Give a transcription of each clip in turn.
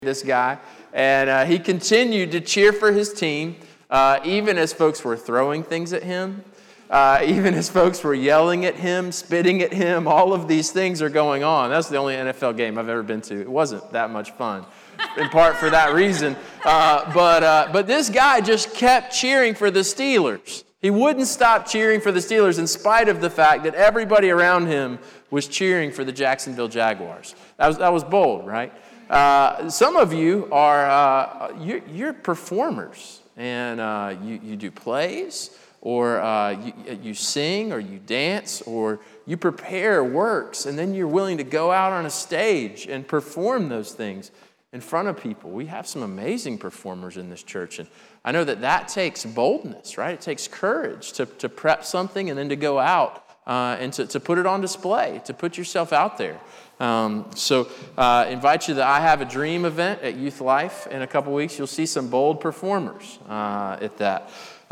this guy, and he continued to cheer for his team, even as folks were throwing things at him, even as folks were yelling at him, spitting at him. All of these things are going on. That's the only NFL game I've ever been to. It wasn't that much fun, in part for that reason. But this guy just kept cheering for the Steelers. He wouldn't stop cheering for the Steelers in spite of the fact that everybody around him was cheering for the Jacksonville Jaguars. That was bold, right? Some of you are you're performers, and you do plays, or you sing, or you dance, or you prepare works, and then you're willing to go out on a stage and perform those things in front of people. We have some amazing performers in this church, and I know that takes boldness, right? It takes courage to prep something and then to go out and to put it on display, to put yourself out there. So invite you to the I Have a Dream event at Youth Life in a couple weeks. You'll see some bold performers at that.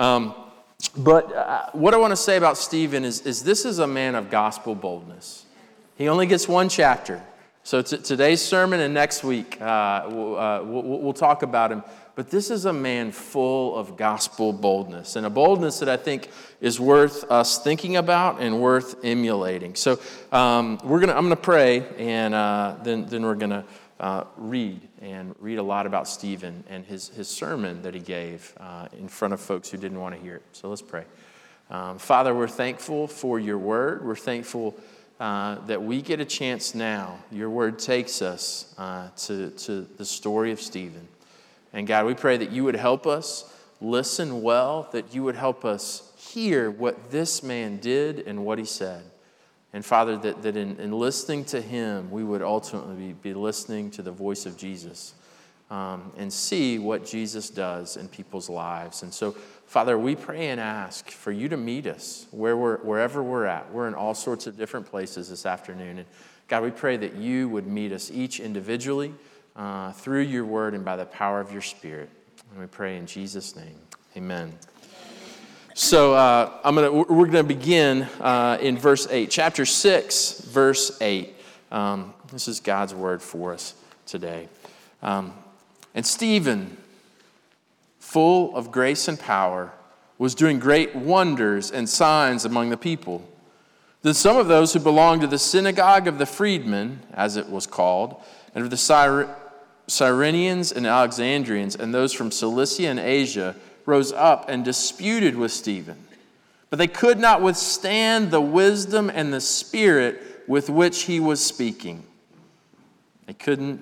But what I want to say about Stephen is this is a man of gospel boldness. He only gets one chapter. So today's sermon and next week we'll talk about him. But this is a man full of gospel boldness, and a boldness that I think is worth us thinking about and worth emulating. So I'm going to pray, and then we're going to read a lot about Stephen and his sermon that he gave in front of folks who didn't want to hear it. So let's pray. Father, we're thankful for your word. We're thankful that we get a chance now. Your word takes us to the story of Stephen. And God, we pray that you would help us listen well, that you would help us hear what this man did and what he said. And Father, that in listening to him, we would ultimately be listening to the voice of Jesus and see what Jesus does in people's lives. And so, Father, we pray and ask for you to meet us wherever we're at. We're in all sorts of different places this afternoon. And God, we pray that you would meet us each individually, through your word and by the power of your Spirit. And we pray in Jesus' name. Amen. So we're going to begin in verse 8. Chapter 6, verse 8. This is God's word for us today. And Stephen, full of grace and power, was doing great wonders and signs among the people. Then some of those who belonged to the synagogue of the freedmen, as it was called, and of the Cyrenians and Alexandrians, and those from Cilicia and Asia, rose up and disputed with Stephen. But they could not withstand the wisdom and the spirit with which he was speaking. They couldn't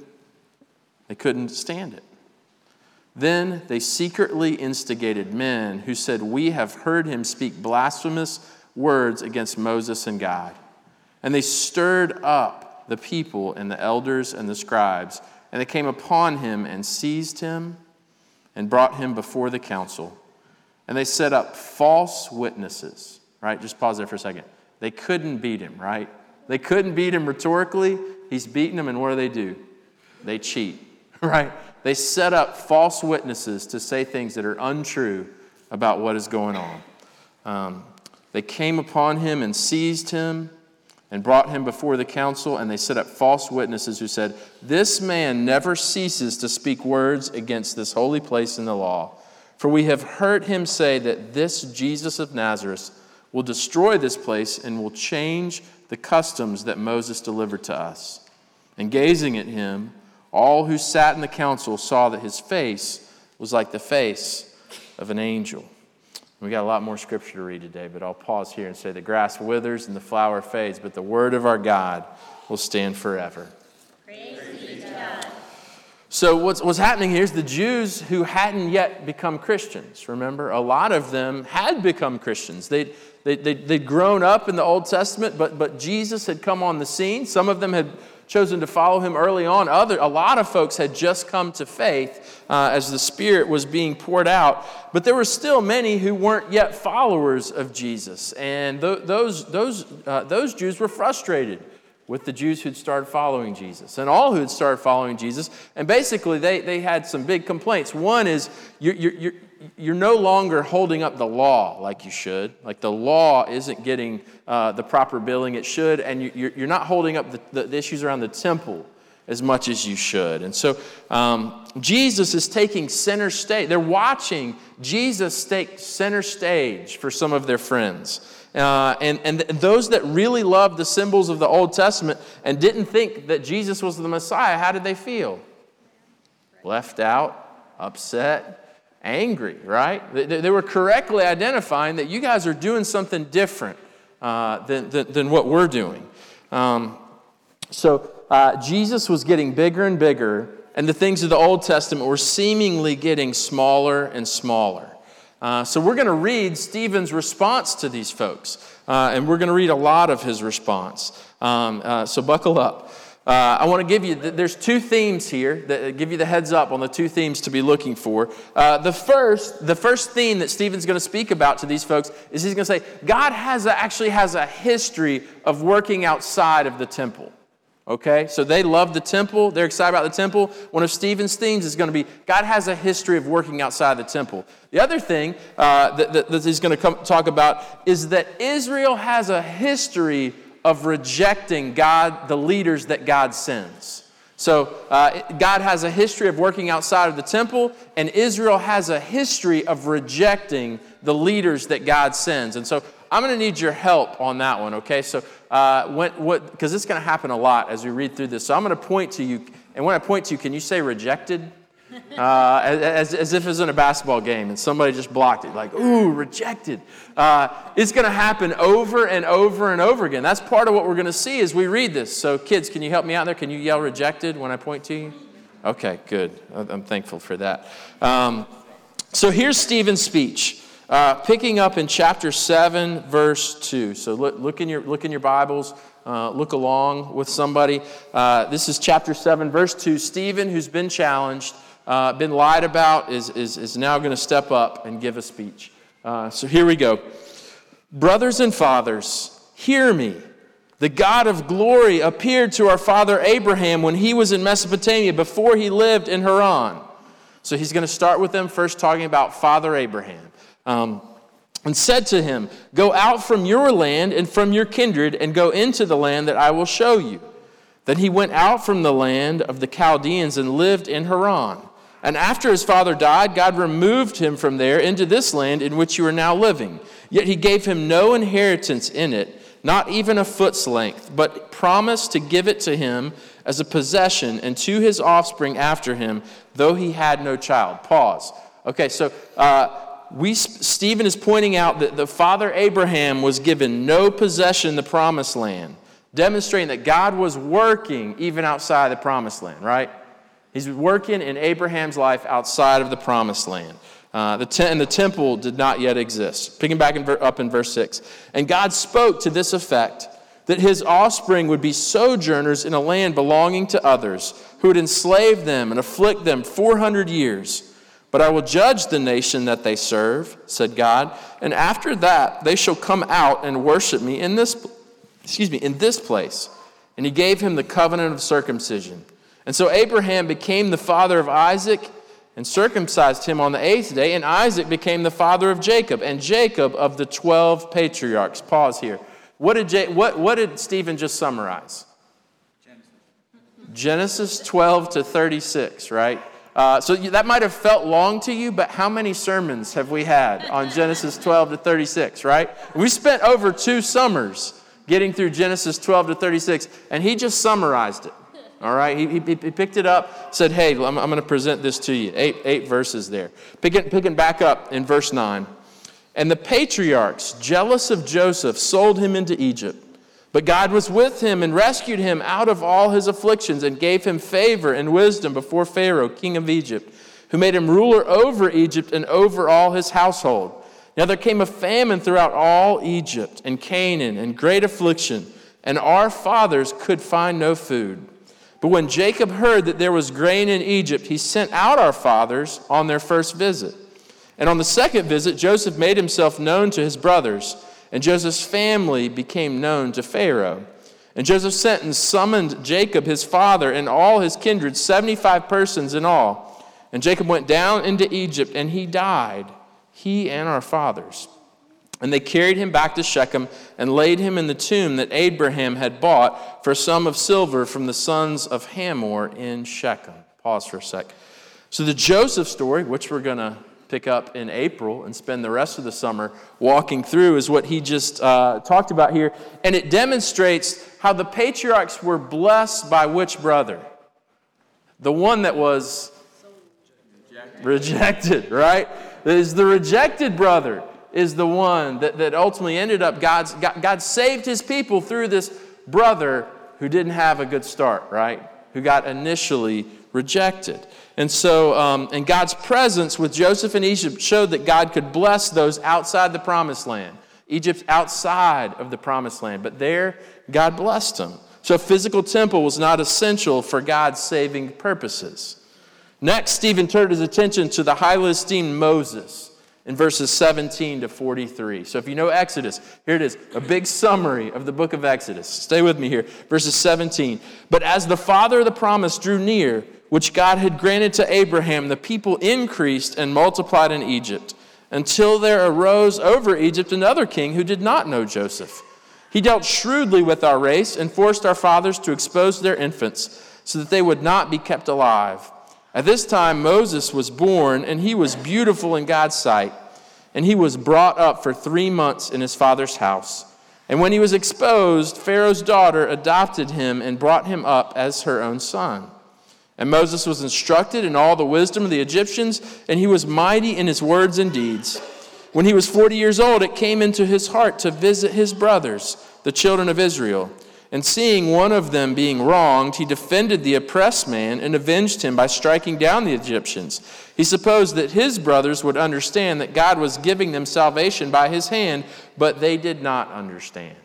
stand it. Then they secretly instigated men who said, "We have heard him speak blasphemous words against Moses and God." And they stirred up the people and the elders and the scribes, and they came upon him and seized him and brought him before the council. And they set up false witnesses, right? Just pause there for a second. They couldn't beat him, right? They couldn't beat him rhetorically. He's beaten them, and what do? They cheat, right? They set up false witnesses to say things that are untrue about what is going on. They came upon him and seized him and brought him before the council, and they set up false witnesses who said, "This man never ceases to speak words against this holy place in the law. For we have heard him say that this Jesus of Nazareth will destroy this place and will change the customs that Moses delivered to us." And gazing at him, all who sat in the council saw that his face was like the face of an angel. We got a lot more scripture to read today, but I'll pause here and say the grass withers and the flower fades, but the word of our God will stand forever. Praise be to God. So what's happening here is the Jews who hadn't yet become Christians, remember, a lot of them had become Christians. They'd grown up in the Old Testament, but Jesus had come on the scene. Some of them had chosen to follow him early on. A lot of folks had just come to faith as the Spirit was being poured out. But there were still many who weren't yet followers of Jesus. And those Jews were frustrated with the Jews who'd started following Jesus and all who'd started following Jesus. And basically, they had some big complaints. One is, you're no longer holding up the law like you should. Like the law isn't getting the proper billing it should, and you're not holding up the issues around the temple as much as you should. And so Jesus is taking center stage. They're watching Jesus take center stage for some of their friends. And those that really loved the symbols of the Old Testament and didn't think that Jesus was the Messiah, how did they feel? Left out, upset, angry, right? They were correctly identifying that you guys are doing something different than what we're doing. So Jesus was getting bigger and bigger, and the things of the Old Testament were seemingly getting smaller and smaller. So we're going to read Stephen's response to these folks, and we're going to read a lot of his response. So buckle up. I want to give you, there's two themes here that give you the heads up on the two themes to be looking for. The first theme that Stephen's going to speak about to these folks is he's going to say, God actually has a history of working outside of the temple. Okay, so they love the temple. They're excited about the temple. One of Stephen's themes is going to be God has a history of working outside the temple. The other thing that he's going to talk about is that Israel has a history of rejecting God, the leaders that God sends. So God has a history of working outside of the temple, and Israel has a history of rejecting the leaders that God sends. And so I'm going to need your help on that one, okay? So because it's going to happen a lot as we read through this. So I'm going to point to you, and when I point to you, can you say rejected? As if it's in a basketball game and somebody just blocked it, like, ooh, rejected. It's going to happen over and over and over again. That's part of what we're going to see as we read this. So kids, can you help me out there? Can you yell rejected when I point to you? Okay, good. I'm thankful for that. So here's Stephen's speech. Picking up in chapter 7, verse 2. So look in your Bibles. Look along with somebody. This is chapter 7, verse 2. Stephen, who's been challenged, been lied about, is now going to step up and give a speech. So here we go. Brothers and fathers, hear me. The God of glory appeared to our father Abraham when he was in Mesopotamia before he lived in Haran. So he's going to start with them first talking about Father Abraham. And said to him, go out from your land and from your kindred and go into the land that I will show you. Then he went out from the land of the Chaldeans and lived in Haran. And after his father died, God removed him from there into this land in which you are now living. Yet he gave him no inheritance in it, not even a foot's length, but promised to give it to him as a possession and to his offspring after him, though he had no child. Pause. Okay, so Stephen is pointing out that the father Abraham was given no possession in the promised land, demonstrating that God was working even outside the promised land, right? He's working in Abraham's life outside of the promised land. And the temple did not yet exist. Picking back up in verse 6. And God spoke to this effect, that his offspring would be sojourners in a land belonging to others, who would enslave them and afflict them 400 years. But I will judge the nation that they serve, said God, and after that they shall come out and worship me in this place. And he gave him the covenant of circumcision. And so Abraham became the father of Isaac and circumcised him on the 8th day, and Isaac became the father of Jacob, and Jacob of the 12 patriarchs. Pause here. What did Stephen just summarize? Genesis 12 to 36, right? So that might have felt long to you, but how many sermons have we had on Genesis 12 to 36, right? We spent over 2 summers getting through Genesis 12 to 36, and he just summarized it, all right? He picked it up, said, hey, I'm going to present this to you. 8 verses there. Picking back up in verse 9. And the patriarchs, jealous of Joseph, sold him into Egypt. But God was with him and rescued him out of all his afflictions and gave him favor and wisdom before Pharaoh, king of Egypt, who made him ruler over Egypt and over all his household. Now there came a famine throughout all Egypt and Canaan and great affliction, and our fathers could find no food. But when Jacob heard that there was grain in Egypt, he sent out our fathers on their first visit. And on the second visit, Joseph made himself known to his brothers, and Joseph's family became known to Pharaoh. And Joseph sent and summoned Jacob, his father, and all his kindred, 75 persons in all. And Jacob went down into Egypt, and he died, he and our fathers. And they carried him back to Shechem and laid him in the tomb that Abraham had bought for a sum of silver from the sons of Hamor in Shechem. Pause for a sec. So the Joseph story, which we're going to pick up in April and spend the rest of the summer walking through, is what he just talked about here. And it demonstrates how the patriarchs were blessed by which brother? The one that was rejected, right? It is the rejected brother is the one that ultimately ended up, God saved his people through this brother who didn't have a good start, right? Who got initially rejected. And so, and God's presence with Joseph in Egypt showed that God could bless those outside the promised land. Egypt's outside of the promised land, but there, God blessed them. So a physical temple was not essential for God's saving purposes. Next, Stephen turned his attention to the highly esteemed Moses in verses 17 to 43. So if you know Exodus, here it is, a big summary of the book of Exodus. Stay with me here. Verses 17. But as the father of the promise drew near, which God had granted to Abraham, the people increased and multiplied in Egypt, until there arose over Egypt another king who did not know Joseph. He dealt shrewdly with our race and forced our fathers to expose their infants so that they would not be kept alive. At this time, Moses was born, and he was beautiful in God's sight, and he was brought up for 3 months in his father's house. And when he was exposed, Pharaoh's daughter adopted him and brought him up as her own son. And Moses was instructed in all the wisdom of the Egyptians, and he was mighty in his words and deeds. When he was 40 years old, it came into his heart to visit his brothers, the children of Israel. And seeing one of them being wronged, he defended the oppressed man and avenged him by striking down the Egyptians. He supposed that his brothers would understand that God was giving them salvation by his hand, but they did not understand.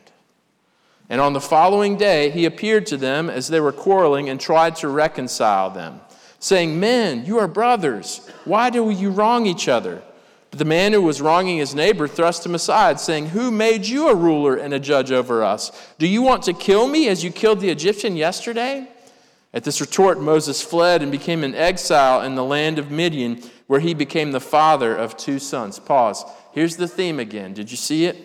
And on the following day, he appeared to them as they were quarreling and tried to reconcile them, saying, "Men, you are brothers. Why do you wrong each other?" But the man who was wronging his neighbor thrust him aside, saying, "Who made you a ruler and a judge over us? Do you want to kill me as you killed the Egyptian yesterday?" At this retort, Moses fled and became an exile in the land of Midian, where he became the father of 2 sons. Pause. Here's the theme again. Did you see it?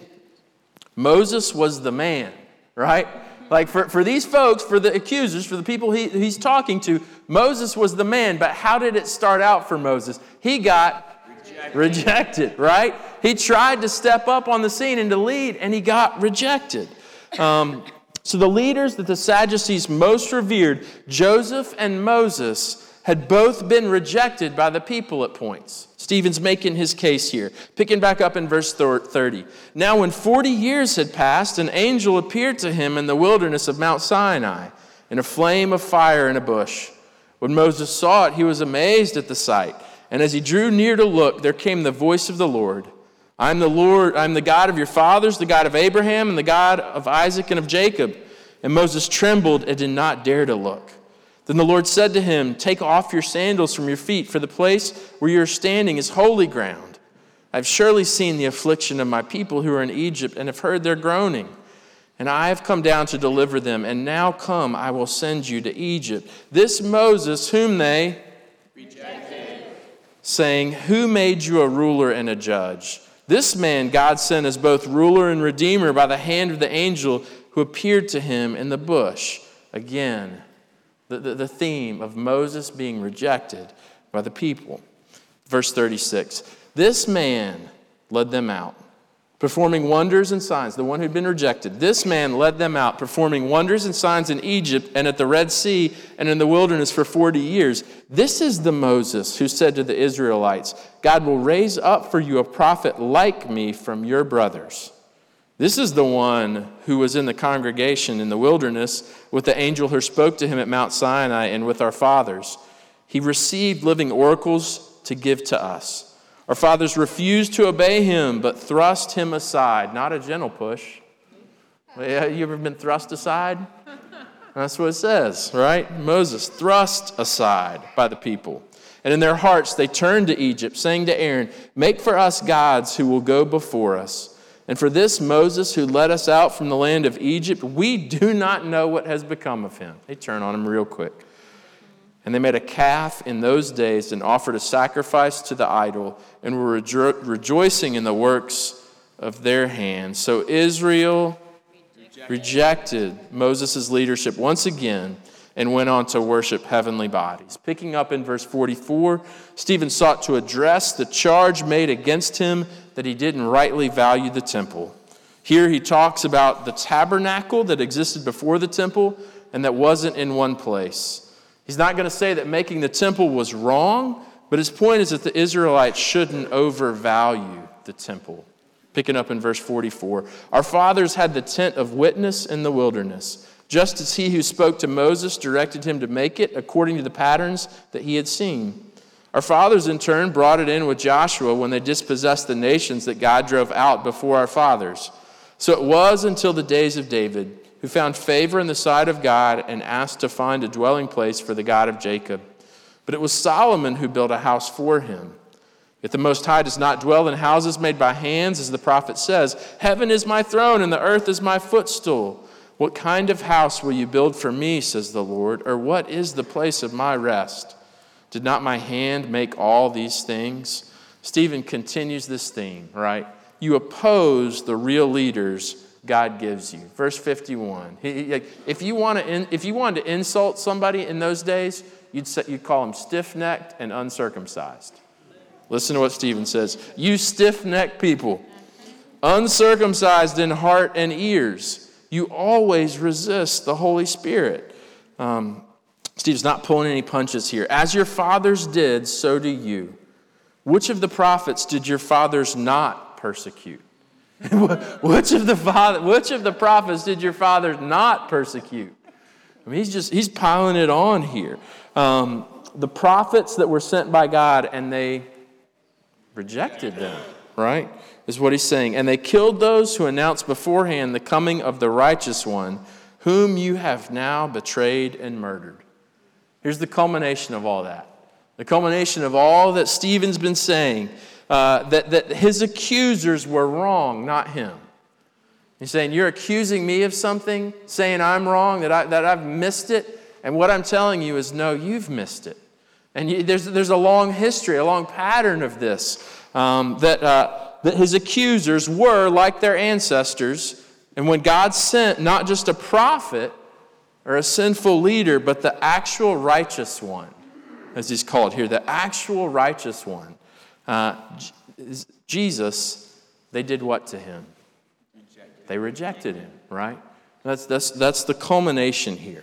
Moses was the man, right? Like for these folks, for the accusers, for the people he's talking to, Moses was the man. But how did it start out for Moses? He got rejected, right? He tried to step up on the scene and to lead, and he got rejected. So the leaders that the Sadducees most revered, Joseph and Moses, had both been rejected by the people at points. Stephen's making his case here. Picking back up in verse 30. Now when 40 years had passed, an angel appeared to him in the wilderness of Mount Sinai, in a flame of fire in a bush. When Moses saw it, he was amazed at the sight. And as he drew near to look, there came the voice of the Lord. I am the Lord, I am the God of your fathers, the God of Abraham, and the God of Isaac and of Jacob. And Moses trembled and did not dare to look. Then the Lord said to him, "Take off your sandals from your feet, for the place where you are standing is holy ground. I have surely seen the affliction of my people who are in Egypt, and have heard their groaning. And I have come down to deliver them, and now come, I will send you to Egypt." This Moses, whom they rejected, saying, "Who made you a ruler and a judge?" This man God sent as both ruler and redeemer by the hand of the angel who appeared to him in the bush. Again, the theme of Moses being rejected by the people. Verse 36, this man led them out, performing wonders and signs. The one who'd been rejected. This man led them out, performing wonders and signs in Egypt and at the Red Sea and in the wilderness for 40 years. This is the Moses who said to the Israelites, "God will raise up for you a prophet like me from your brothers." This is the one who was in the congregation in the wilderness with the angel who spoke to him at Mount Sinai and with our fathers. He received living oracles to give to us. Our fathers refused to obey him, but thrust him aside. Not a gentle push. You ever been thrust aside? That's what it says, right? Moses thrust aside by the people. And in their hearts they turned to Egypt, saying to Aaron, "Make for us gods who will go before us." And for this Moses who led us out from the land of Egypt, we do not know what has become of him. They turn on him real quick. And they made a calf in those days and offered a sacrifice to the idol and were rejoicing in the works of their hands. So Israel rejected Moses' leadership once again and went on to worship heavenly bodies. Picking up in verse 44, Stephen sought to address the charge made against him that he didn't rightly value the temple. Here he talks about the tabernacle that existed before the temple and that wasn't in one place. He's not going to say that making the temple was wrong, but his point is that the Israelites shouldn't overvalue the temple. Picking up in verse 44, our fathers had the tent of witness in the wilderness, just as he who spoke to Moses directed him to make it according to the patterns that he had seen. Our fathers in turn brought it in with Joshua when they dispossessed the nations that God drove out before our fathers. So it was until the days of David, who found favor in the sight of God and asked to find a dwelling place for the God of Jacob. But it was Solomon who built a house for him. Yet the Most High does not dwell in houses made by hands, as the prophet says, heaven is my throne and the earth is my footstool. What kind of house will you build for me, says the Lord, or what is the place of my rest? Did not my hand make all these things? Stephen continues this theme, right? You oppose the real leaders God gives you. Verse 51. If you wanted to insult somebody in those days, you'd call them stiff-necked and uncircumcised. Listen to what Stephen says. You stiff-necked people, uncircumcised in heart and ears, you always resist the Holy Spirit. Steve's not pulling any punches here. As your fathers did, so do you. Which of the prophets did your fathers not persecute? Which of the prophets did your fathers not persecute? I mean, he's piling it on here. The prophets that were sent by God, and they rejected them, right? Is what he's saying. And they killed those who announced beforehand the coming of the righteous one, whom you have now betrayed and murdered. Here's the culmination of all that. The culmination of all that Stephen's been saying, that his accusers were wrong, not him. He's saying, you're accusing me of something, saying I'm wrong, that I've missed it, and what I'm telling you is, no, you've missed it. And there's a long history, a long pattern of this, that his accusers were like their ancestors, and when God sent not just a prophet or a sinful leader, but the actual righteous one, as he's called here, the actual righteous one, Jesus, they did what to him? They rejected him, right? That's the culmination here.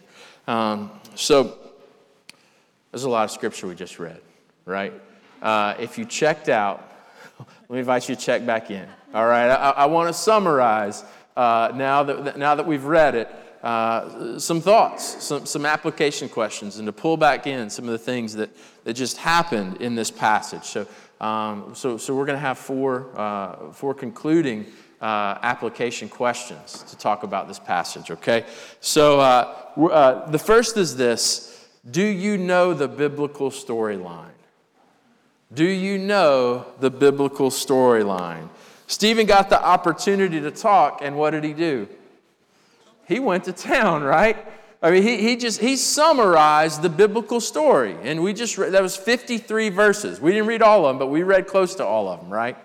So there's a lot of scripture we just read, right? If you checked out, let me invite you to check back in. All right, I want to summarize now that we've read it. Some thoughts, some application questions, and to pull back in some of the things that just happened in this passage. So we're going to have four concluding application questions to talk about this passage. Okay. So the first is this: do you know the biblical storyline? Do you know the biblical storyline? Stephen got the opportunity to talk, and what did he do? He went to town, right? I mean, he summarized the biblical story, and we just read, that was 53 verses. We didn't read all of them, but we read close to all of them, right?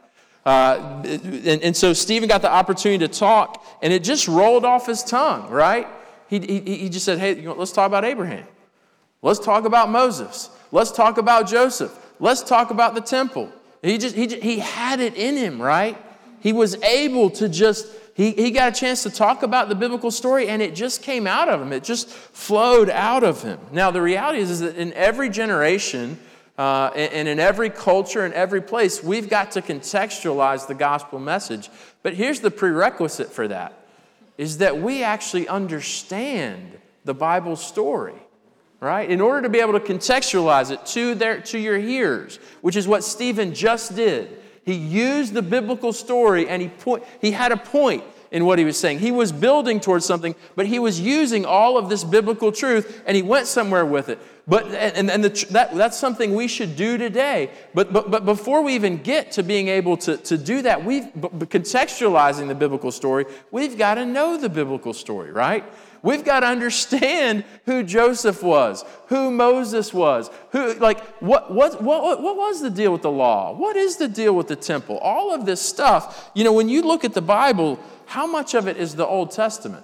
And so Stephen got the opportunity to talk, and it just rolled off his tongue, right? He just said, hey, let's talk about Abraham. Let's talk about Moses. Let's talk about Joseph. Let's talk about the temple. He had it in him, right? He was able to just, he got a chance to talk about the biblical story, and it just came out of him. It just flowed out of him. Now, the reality is that in every generation and in every culture and every place, we've got to contextualize the gospel message. But here's the prerequisite for that, is that we actually understand the Bible story. Right? In order to be able to contextualize it to your hearers, which is what Stephen just did. He used the biblical story, and he had a point in what he was saying. He was building towards something, but he was using all of this biblical truth, and he went somewhere with it. That's something we should do today. But before we even get to being able to do that, contextualizing the biblical story, we've got to know the biblical story, right? We've got to understand who Joseph was, who Moses was, what was the deal with the law? What is the deal with the temple? All of this stuff, when you look at the Bible, how much of it is the Old Testament?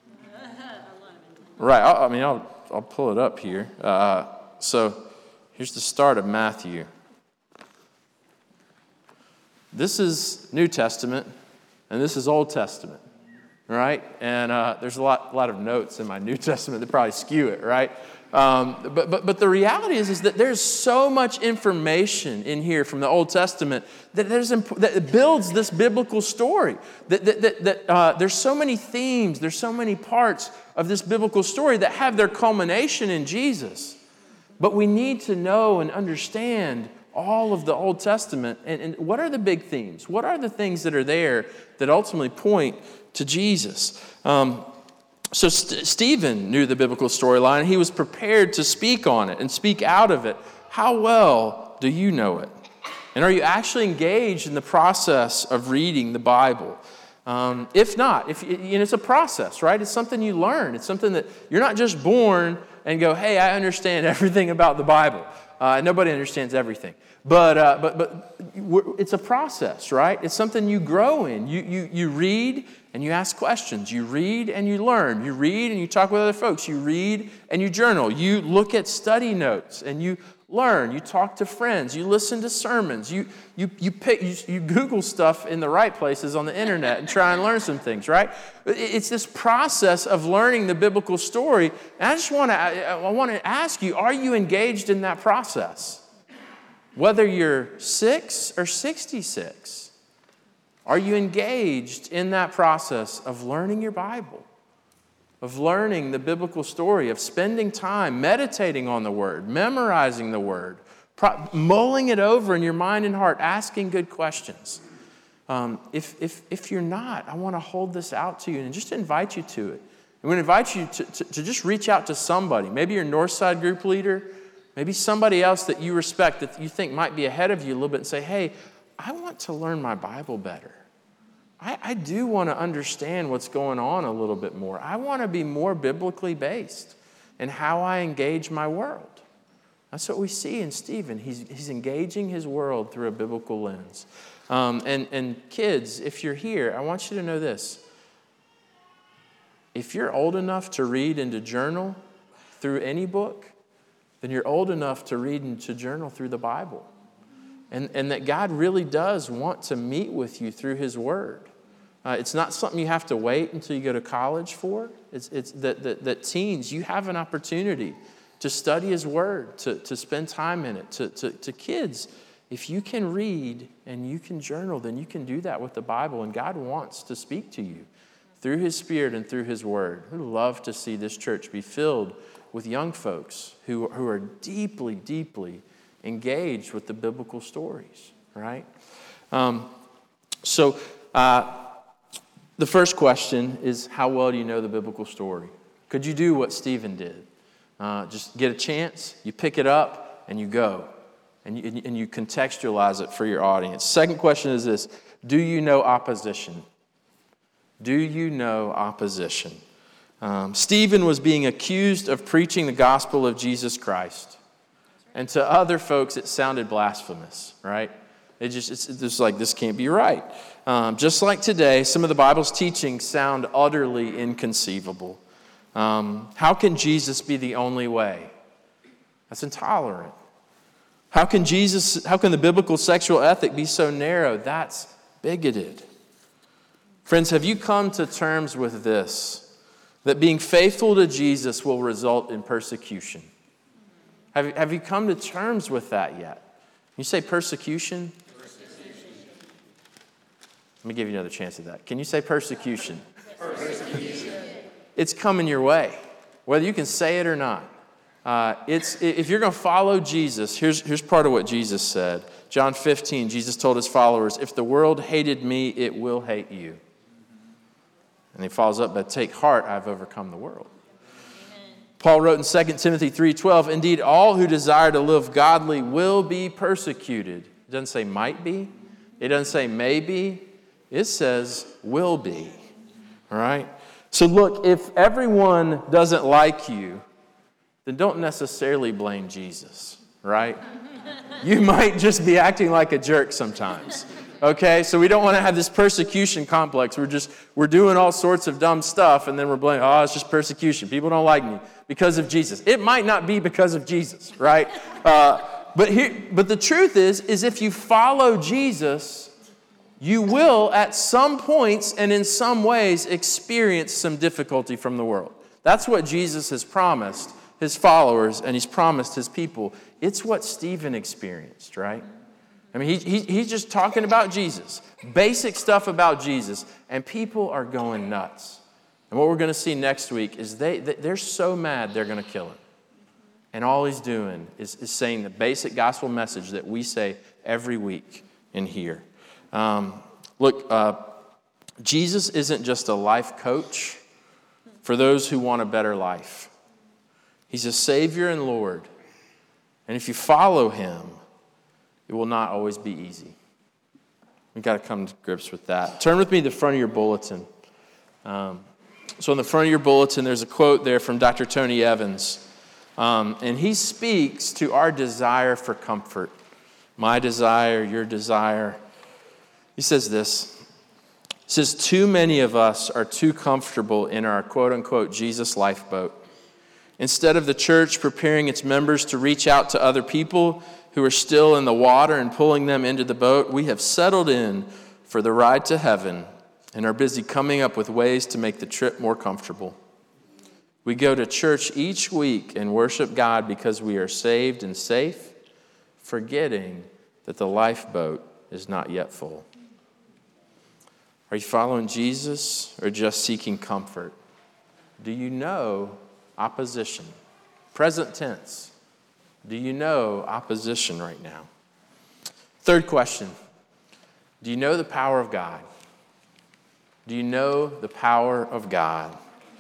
Right, I'll pull it up here. So here's the start of Matthew. This is New Testament, and this is Old Testament, right? And there's a lot of notes in my New Testament that probably skew it, right? But the reality is that there's so much information in here from the Old Testament that builds this biblical story. That there's so many themes, there's so many parts of this biblical story that have their culmination in Jesus. But we need to know and understand all of the Old Testament, and what are the big themes? What are the things that are there that ultimately point to Jesus? So Stephen knew the biblical storyline. He was prepared to speak on it and speak out of it. How well do you know it? And are you actually engaged in the process of reading the Bible? If not, it's a process, right? It's something you learn. It's something that you're not just born and go, hey, I understand everything about the Bible. Nobody understands everything. But it's a process, right? It's something you grow in. You read and you ask questions. You read and you learn. You read and you talk with other folks. You read and you journal. You look at study notes and you learn. You talk to friends. You listen to sermons. You Google stuff in the right places on the internet and try and learn some things, right? It's this process of learning the biblical story. And I want to ask you, are you engaged in that process? Whether you're 6 or 66, are you engaged in that process of learning your Bible, of learning the biblical story, of spending time meditating on the Word, memorizing the Word, mulling it over in your mind and heart, asking good questions? If you're not, I want to hold this out to you and just invite you to it. I'm going to invite you to just reach out to somebody, maybe your Northside group leader, maybe somebody else that you respect that you think might be ahead of you a little bit, and say, hey, I want to learn my Bible better. I do want to understand what's going on a little bit more. I want to be more biblically based in how I engage my world. That's what we see in Stephen. He's engaging his world through a biblical lens. And kids, if you're here, I want you to know this. If you're old enough to read and to journal through any book, then you're old enough to read and to journal through the Bible. And that God really does want to meet with you through His Word. It's not something you have to wait until you go to college for. It's that teens, you have an opportunity to study His Word, to spend time in it. To kids, if you can read and you can journal, then you can do that with the Bible. And God wants to speak to you through His Spirit and through His Word. We'd love to see this church be filled with young folks who are deeply, deeply engaged with the biblical stories, right? So the first question is, how well do you know the biblical story? Could you do what Stephen did? Just get a chance, you pick it up, and you go. And you contextualize it for your audience. Second question is this: do you know opposition? Do you know opposition? Stephen was being accused of preaching the gospel of Jesus Christ. And to other folks, it sounded blasphemous, right? It's just like, this can't be right. Just like today, some of the Bible's teachings sound utterly inconceivable. How can Jesus be the only way? That's intolerant. How can the biblical sexual ethic be so narrow? That's bigoted. Friends, have you come to terms with this? That being faithful to Jesus will result in persecution. Have you come to terms with that yet? You say persecution? Let me give you another chance at that. Can you say persecution? Persecution. It's coming your way, whether you can say it or not. If you're going to follow Jesus, here's part of what Jesus said. John 15, Jesus told His followers, if the world hated me, it will hate you. And he follows up by, take heart, I've overcome the world. Amen. Paul wrote in 2 Timothy 3:12, indeed, all who desire to live godly will be persecuted. It doesn't say might be. It doesn't say maybe. It says will be. All right? So look, if everyone doesn't like you, then don't necessarily blame Jesus, right? You might just be acting like a jerk sometimes. Okay, so we don't want to have this persecution complex. We're doing all sorts of dumb stuff, and then we're blaming, it's just persecution. People don't like me because of Jesus. It might not be because of Jesus, right? But the truth is if you follow Jesus, you will at some points and in some ways experience some difficulty from the world. That's what Jesus has promised his followers, and he's promised his people. It's what Stephen experienced, right? I mean, he's just talking about Jesus, basic stuff about Jesus, and people are going nuts. And what we're going to see next week is they're so mad they're going to kill him. And all he's doing is saying the basic gospel message that we say every week in here. Jesus isn't just a life coach for those who want a better life. He's a Savior and Lord. And if you follow him, it will not always be easy. We've got to come to grips with that. Turn with me to the front of your bulletin. So on the front of your bulletin, there's a quote there from Dr. Tony Evans. And he speaks to our desire for comfort. My desire, your desire. He says this. He says, too many of us are too comfortable in our quote-unquote Jesus lifeboat. Instead of the church preparing its members to reach out to other people who are still in the water and pulling them into the boat, we have settled in for the ride to heaven and are busy coming up with ways to make the trip more comfortable. We go to church each week and worship God because we are saved and safe, forgetting that the lifeboat is not yet full. Are you following Jesus or just seeking comfort? Do you know opposition? Present tense. Do you know opposition right now? Third question. Do you know the power of God? Do you know the power of God?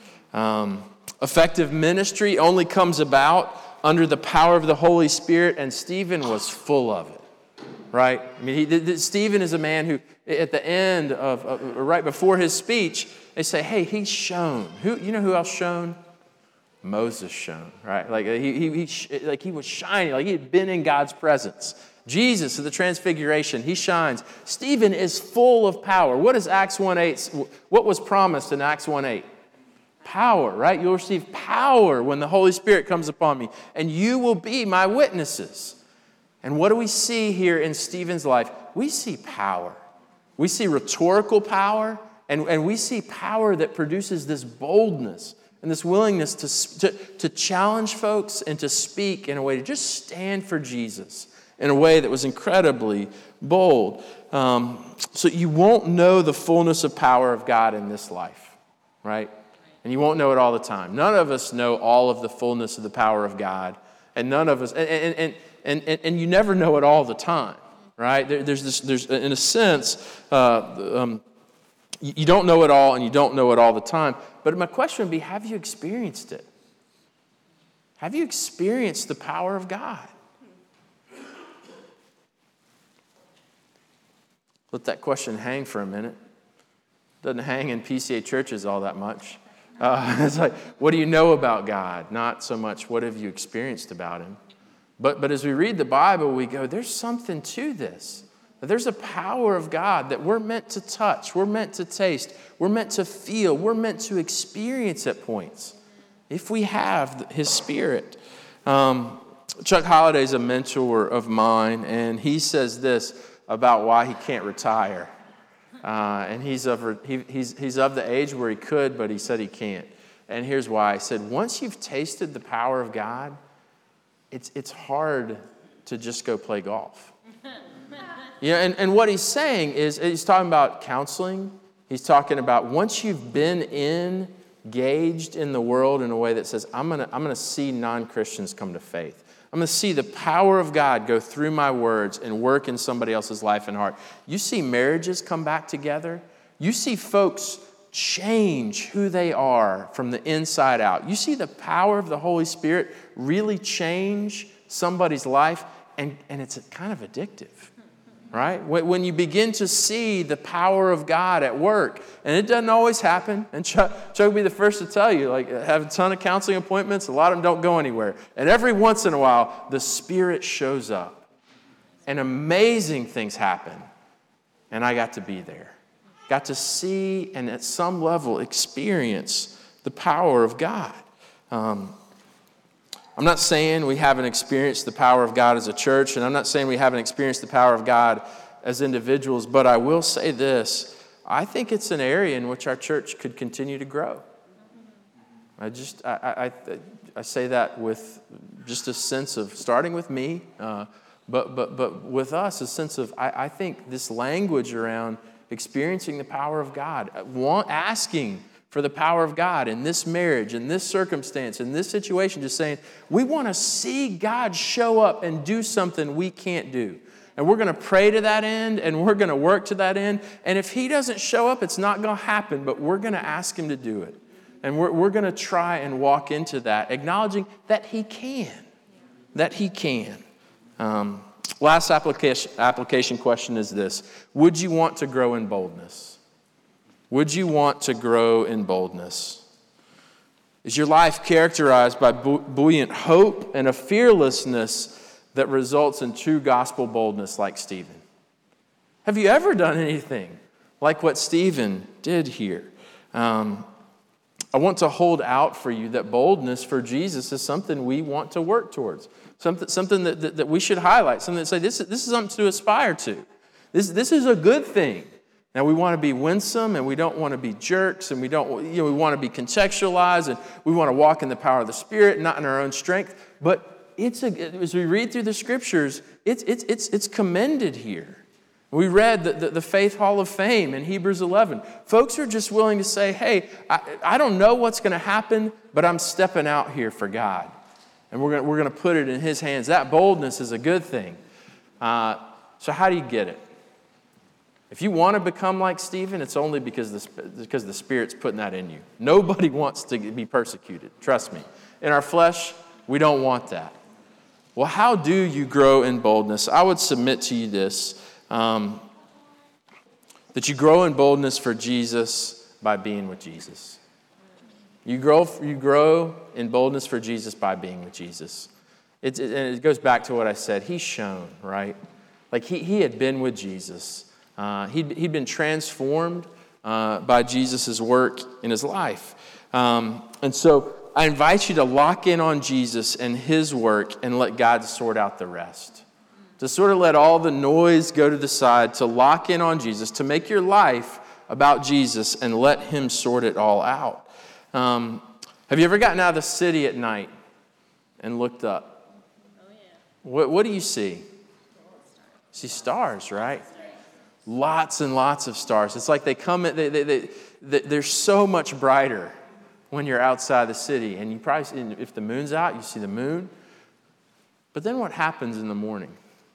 Effective ministry only comes about under the power of the Holy Spirit, and Stephen was full of it, right? I mean, Stephen is a man who, at the end right before his speech, they say, hey, he's shone. You know who else shone? Moses shone, right? Like he was shining, like he had been in God's presence. Jesus at the Transfiguration, he shines. Stephen is full of power. What is Acts 1:8? What was promised in Acts 1:8? Power, right? You'll receive power when the Holy Spirit comes upon me, and you will be my witnesses. And what do we see here in Stephen's life? We see power. We see rhetorical power, and we see power that produces this boldness and this willingness to challenge folks and to speak in a way to just stand for Jesus in a way that was incredibly bold. So you won't know the fullness of power of God in this life, right? And you won't know it all the time. None of us know all of the fullness of the power of God, and none of us, and you never know it all the time, right? There's in a sense, you don't know it all, and you don't know it all the time. But my question would be, have you experienced it? Have you experienced the power of God? Let that question hang for a minute. Doesn't hang in PCA churches all that much. It's like, what do you know about God? Not so much, what have you experienced about him? But as we read the Bible, we go, there's something to this. There's a power of God that we're meant to touch, we're meant to taste, we're meant to feel, we're meant to experience at points if we have his Spirit. Chuck Holliday's a mentor of mine, and he says this about why he can't retire. And he's of the age where he could, but he said he can't. And here's why. He said, once you've tasted the power of God, it's hard to just go play golf. And what he's saying is, he's talking about counseling. He's talking about once you've been engaged in the world in a way that says, I'm gonna see non-Christians come to faith. I'm going to see the power of God go through my words and work in somebody else's life and heart. You see marriages come back together. You see folks change who they are from the inside out. You see the power of the Holy Spirit really change somebody's life, and it's kind of addictive. right? When you begin to see the power of God at work, and it doesn't always happen, and Chuck will be the first to tell you, like, I have a ton of counseling appointments, a lot of them don't go anywhere. And every once in a while, the Spirit shows up, and amazing things happen, and I got to be there. Got to see and at some level experience the power of God. I'm not saying we haven't experienced the power of God as a church, and I'm not saying we haven't experienced the power of God as individuals, but I will say this. I think it's an area in which our church could continue to grow. I say that with just a sense of, starting with me, but with us, a sense of, I think this language around experiencing the power of God, asking for the power of God in this marriage, in this circumstance, in this situation, just saying, we want to see God show up and do something we can't do. And we're going to pray to that end, and we're going to work to that end. And if He doesn't show up, it's not going to happen, but we're going to ask Him to do it. And we're going to try and walk into that, acknowledging that He can. That He can. Last application question is this. Would you want to grow in boldness? Would you want to grow in boldness? Is your life characterized by buoyant hope and a fearlessness that results in true gospel boldness like Stephen? Have you ever done anything like what Stephen did here? I want to hold out for you that boldness for Jesus is something we want to work towards. Something that we should highlight. Something that say, this is something to aspire to. This is a good thing. Now, we want to be winsome, and we don't want to be jerks, and we want to be contextualized, and we want to walk in the power of the Spirit, not in our own strength. But as we read through the Scriptures, it's commended here. We read the Faith Hall of Fame in Hebrews 11. Folks are just willing to say, hey, I don't know what's going to happen, but I'm stepping out here for God. And we're going to put it in His hands. That boldness is a good thing. So how do you get it? If you want to become like Stephen, it's only because the Spirit's putting that in you. Nobody wants to be persecuted. Trust me. In our flesh, we don't want that. Well, how do you grow in boldness? I would submit to you this, that you grow in boldness for Jesus by being with Jesus. You grow in boldness for Jesus by being with Jesus. And it goes back to what I said. He's shown, right? Like he had been with Jesus. He'd been transformed by Jesus' work in his life. And so I invite you to lock in on Jesus and His work and let God sort out the rest. To sort of let all the noise go to the side, to lock in on Jesus, to make your life about Jesus and let Him sort it all out. Have you ever gotten out of the city at night and looked up? Oh, yeah. What do you see? You see stars, right? Lots and lots of stars. It's like they come in, they're so much brighter when you're outside the city. And you probably, if the moon's out, you see the moon. But then what happens in the morning?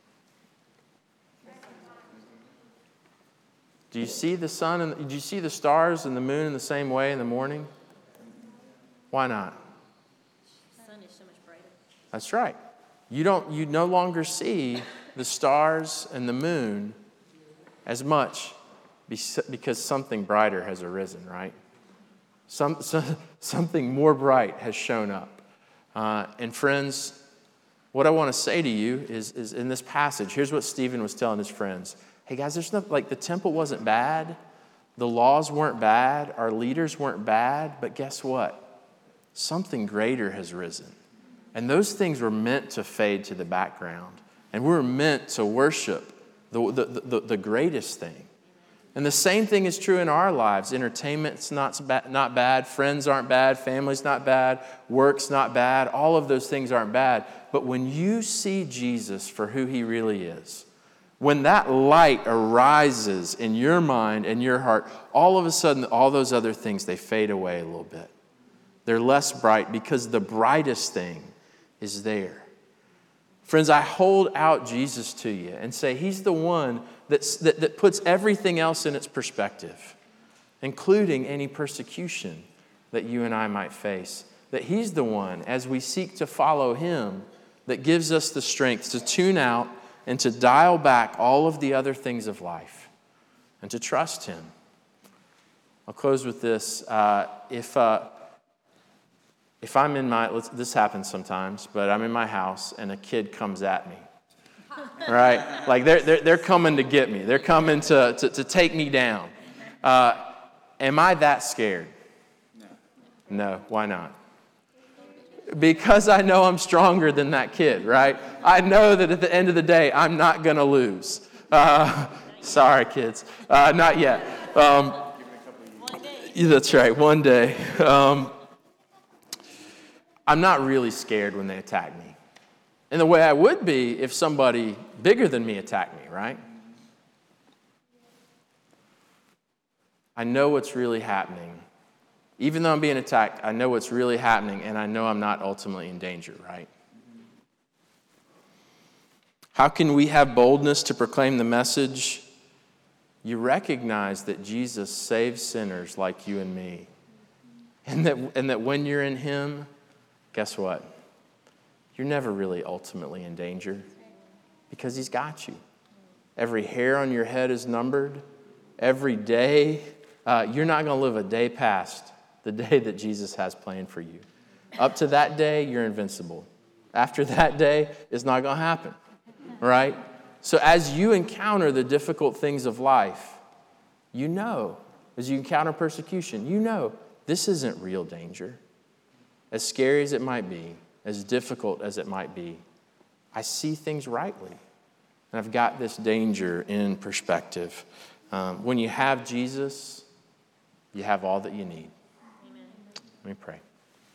Do you see the sun and do you see the stars and the moon in the same way in the morning? Why not? The sun is so much brighter. That's right. You no longer see the stars and the moon as much because something brighter has arisen, right? Something more bright has shown up. And friends, what I want to say to you is in this passage, here's what Stephen was telling his friends. Hey guys, there's nothing, like the temple wasn't bad. The laws weren't bad. Our leaders weren't bad. But guess what? Something greater has risen. And those things were meant to fade to the background. And we're meant to worship the greatest thing. And the same thing is true in our lives. Entertainment's not bad. Friends aren't bad. Family's not bad. Work's not bad. All of those things aren't bad. But when you see Jesus for who He really is, when that light arises in your mind and your heart, all of a sudden, all those other things, they fade away a little bit. They're less bright because the brightest thing is there. Friends, I hold out Jesus to you and say He's the one that puts everything else in its perspective, including any persecution that you and I might face. That He's the one, as we seek to follow Him, that gives us the strength to tune out and to dial back all of the other things of life and to trust him. I'll close with this. If I'm in this happens sometimes, but I'm in my house and a kid comes at me, right? Like they're coming to get me. They're coming to take me down. Am I that scared? No. Why not? Because I know I'm stronger than that kid, right? I know that at the end of the day, I'm not going to lose. Sorry, kids. Not yet. One day. That's right. One day. I'm not really scared when they attack me. And the way I would be if somebody bigger than me attacked me, right? I know what's really happening. Even though I'm being attacked, I know what's really happening, and I know I'm not ultimately in danger, right? How can we have boldness to proclaim the message? You recognize that Jesus saves sinners like you and me. And that when you're in him, guess what? You're never really ultimately in danger because he's got you. Every hair on your head is numbered. Every day, you're not going to live a day past the day that Jesus has planned for you. Up to that day, you're invincible. After that day, it's not going to happen, right? So as you encounter the difficult things of life, you know, as you encounter persecution, you know this isn't real danger. As scary as it might be, as difficult as it might be, I see things rightly. And I've got this danger in perspective. When you have Jesus, you have all that you need. Amen. Let me pray.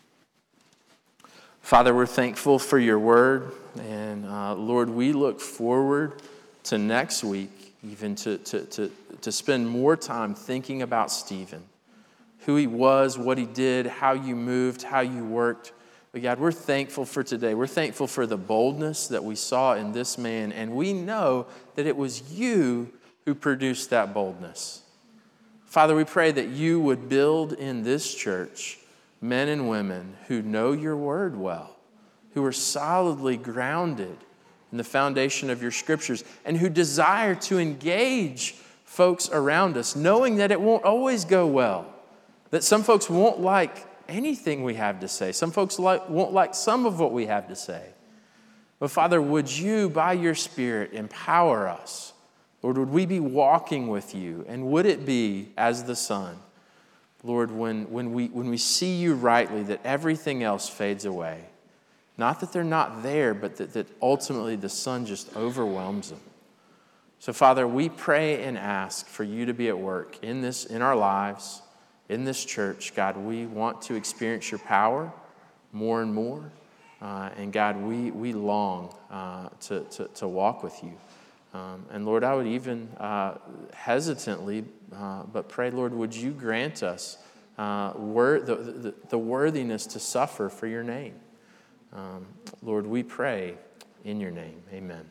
Father, we're thankful for your word. And Lord, we look forward to next week, even to spend more time thinking about Stephen, who he was, what he did, how you moved, how you worked. But God, we're thankful for today. We're thankful for the boldness that we saw in this man. And we know that it was you who produced that boldness. Father, we pray that you would build in this church men and women who know your word well, who are solidly grounded in the foundation of your scriptures, and who desire to engage folks around us, knowing that it won't always go well, that some folks won't like anything we have to say. Some folks won't like some of what we have to say. But Father, would you, by your Spirit, empower us? Lord, would we be walking with you? And would it be as the Son, Lord, when we see you rightly, that everything else fades away? Not that they're not there, but that ultimately the Son just overwhelms them. So Father, we pray and ask for you to be at work in our lives, in this church. God, we want to experience your power more and more. And God, we long to walk with you. And Lord, I would even hesitantly, but pray, Lord, would you grant us the worthiness to suffer for your name? Lord, we pray in your name. Amen.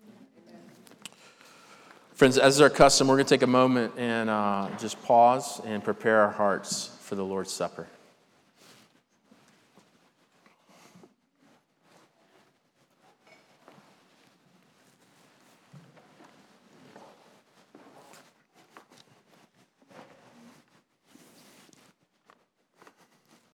Friends, as is our custom, we're going to take a moment and just pause and prepare our hearts for the Lord's Supper.